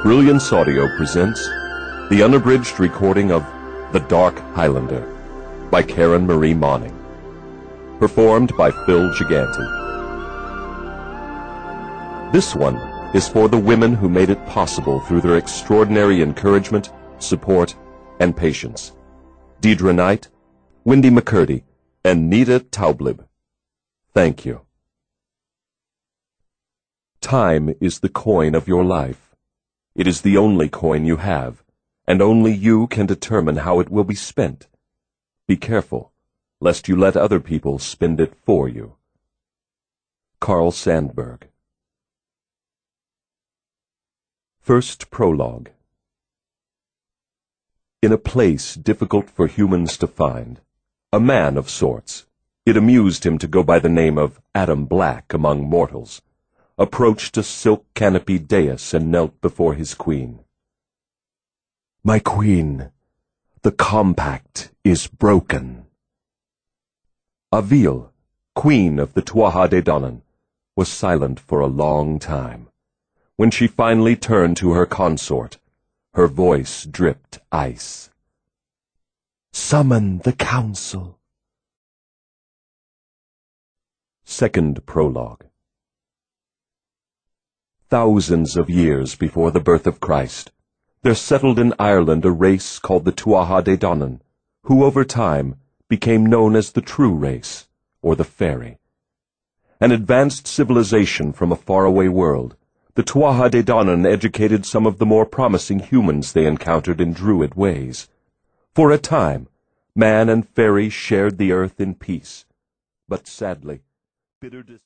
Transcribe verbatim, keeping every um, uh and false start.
Brilliance Audio presents the unabridged recording of The Dark Highlander by Karen Marie Moning, performed by Phil Gigante. This one is for the women who made it possible through their extraordinary encouragement, support, and patience. Deidre Knight, Wendy McCurdy, and Nita Taublib. Thank you. Time is the coin of your life. It is the only coin you have, and only you can determine how it will be spent. Be careful, lest you let other people spend it for you. Carl Sandburg. First Prologue. In a place difficult for humans to find, a man of sorts, it amused him to go by the name of Adam Black among mortals, approached a silk-canopied dais and knelt before his queen. "My queen, the compact is broken." Avil, queen of the Tuatha De Danann, was silent for a long time. When she finally turned to her consort, her voice dripped ice. "Summon the council." Second Prologue. Thousands of years before the birth of Christ, there settled in Ireland a race called the Tuatha De Danann, who over time became known as the true race, or the fairy. An advanced civilization from a faraway world, the Tuatha De Danann educated some of the more promising humans they encountered in druid ways. For a time, man and fairy shared the earth in peace, but sadly, bitter dis-